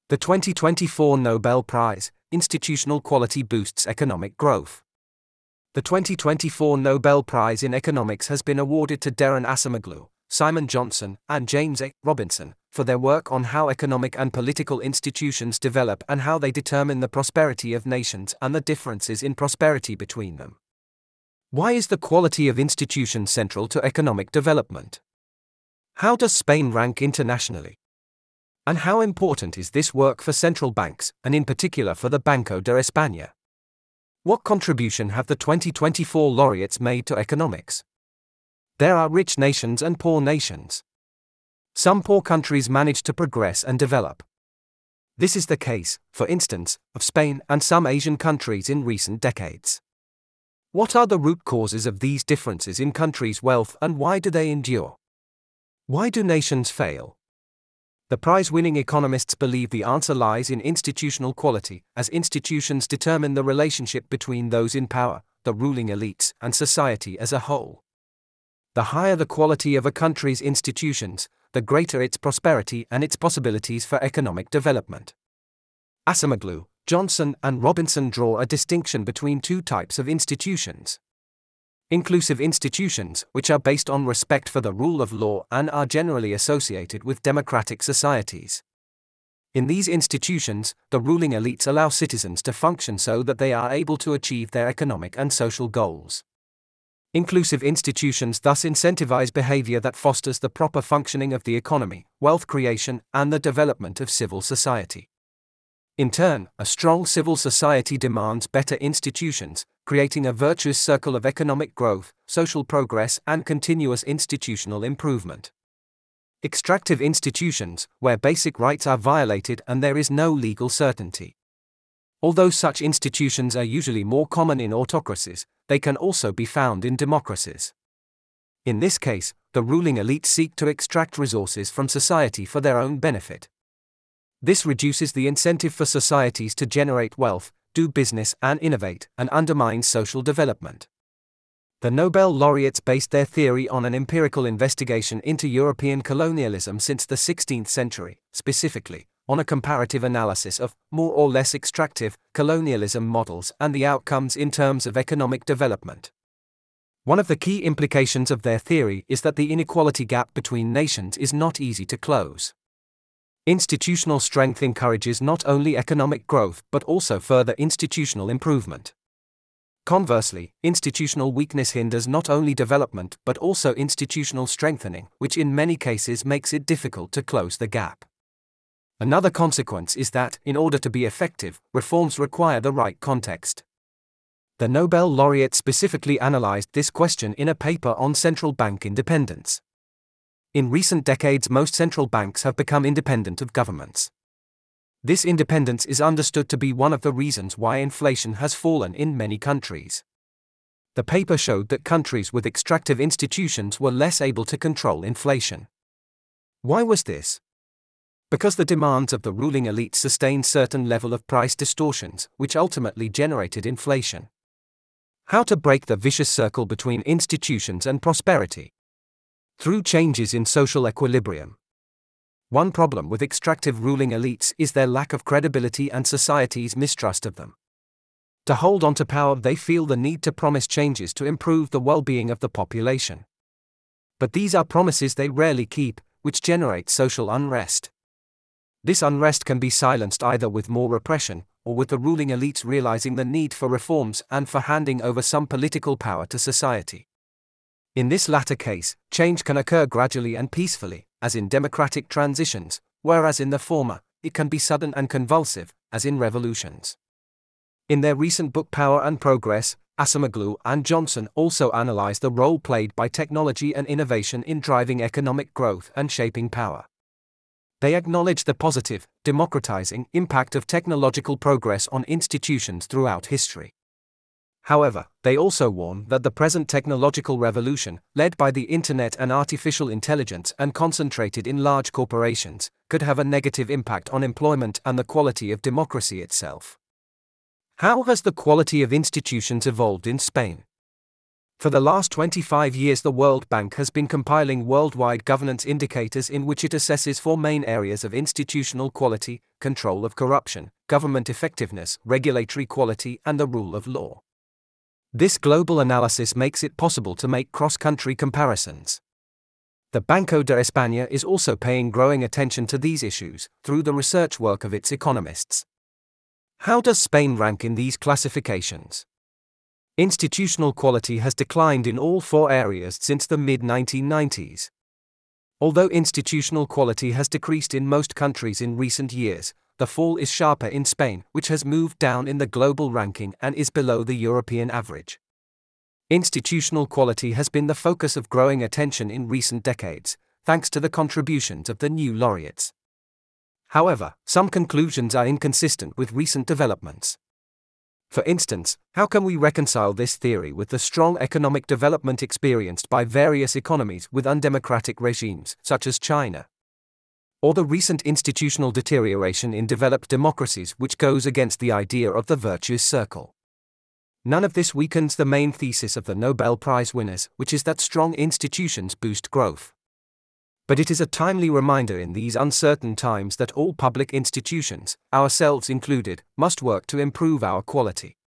The 2024 Nobel Prize, Institutional Quality Boosts Economic Growth. The 2024 Nobel Prize in Economics has been awarded to Darren Acemoglu, Simon Johnson, and James A. Robinson for their work on how economic and political institutions develop and how they determine the prosperity of nations and the differences in prosperity between them. Why is the quality of institutions central to economic development? How does Spain rank internationally? And how important is this work for central banks, and in particular for the Banco de España? What contribution have the 2024 laureates made to economics? There are rich nations and poor nations. Some poor countries manage to progress and develop. This is the case, for instance, of Spain and some Asian countries in recent decades. What are the root causes of these differences in countries' wealth and why do they endure? Why do nations fail? The prize-winning economists believe the answer lies in institutional quality, as institutions determine the relationship between those in power, the ruling elites, and society as a whole. The higher the quality of a country's institutions, the greater its prosperity and its possibilities for economic development. Acemoglu, Johnson, and Robinson draw a distinction between two types of institutions. Inclusive institutions, which are based on respect for the rule of law and are generally associated with democratic societies. In these institutions, the ruling elites allow citizens to function so that they are able to achieve their economic and social goals. Inclusive institutions thus incentivize behavior that fosters the proper functioning of the economy, wealth creation, and the development of civil society. In turn, a strong civil society demands better institutions, creating a virtuous circle of economic growth, social progress, and continuous institutional improvement. Extractive institutions, where basic rights are violated and there is no legal certainty. Although such institutions are usually more common in autocracies, they can also be found in democracies. In this case, the ruling elite seek to extract resources from society for their own benefit. This reduces the incentive for societies to generate wealth, do business, and innovate, and undermines social development. The Nobel laureates based their theory on an empirical investigation into European colonialism since the 16th century, specifically, on a comparative analysis of, more or less extractive, colonialism models and the outcomes in terms of economic development. One of the key implications of their theory is that the inequality gap between nations is not easy to close. Institutional strength encourages not only economic growth but also further institutional improvement. Conversely, institutional weakness hinders not only development but also institutional strengthening, which in many cases makes it difficult to close the gap. Another consequence is that, in order to be effective, reforms require the right context. The Nobel laureate specifically analyzed this question in a paper on central bank independence. In recent decades, most central banks have become independent of governments. This independence is understood to be one of the reasons why inflation has fallen in many countries. The paper showed that countries with extractive institutions were less able to control inflation. Why was this? Because the demands of the ruling elite sustained certain level of price distortions, which ultimately generated inflation. How to break the vicious circle between institutions and prosperity? Through changes in social equilibrium. One problem with extractive ruling elites is their lack of credibility and society's mistrust of them. To hold on to power, they feel the need to promise changes to improve the well-being of the population. But these are promises they rarely keep, which generate social unrest. This unrest can be silenced either with more repression, or with the ruling elites realizing the need for reforms and for handing over some political power to society. In this latter case, change can occur gradually and peacefully, as in democratic transitions, whereas in the former, it can be sudden and convulsive, as in revolutions. In their recent book Power and Progress, Acemoglu and Johnson also analyze the role played by technology and innovation in driving economic growth and shaping power. They acknowledge the positive, democratizing impact of technological progress on institutions throughout history. However, they also warn that the present technological revolution, led by the internet and artificial intelligence and concentrated in large corporations, could have a negative impact on employment and the quality of democracy itself. How has the quality of institutions evolved in Spain? For the last 25 years, the World Bank has been compiling worldwide governance indicators in which it assesses four main areas of institutional quality: control of corruption, government effectiveness, regulatory quality, and the rule of law. This global analysis makes it possible to make cross-country comparisons. The Banco de España is also paying growing attention to these issues through the research work of its economists. How does Spain rank in these classifications? Institutional quality has declined in all four areas since the mid-1990s. Although institutional quality has decreased in most countries in recent years, the fall is sharper in Spain, which has moved down in the global ranking and is below the European average. Institutional quality has been the focus of growing attention in recent decades, thanks to the contributions of the new laureates. However, some conclusions are inconsistent with recent developments. For instance, how can we reconcile this theory with the strong economic development experienced by various economies with undemocratic regimes, such as China? Or the recent institutional deterioration in developed democracies, which goes against the idea of the virtuous circle? None of this weakens the main thesis of the Nobel Prize winners, which is that strong institutions boost growth. But it is a timely reminder in these uncertain times that all public institutions, ourselves included, must work to improve our quality.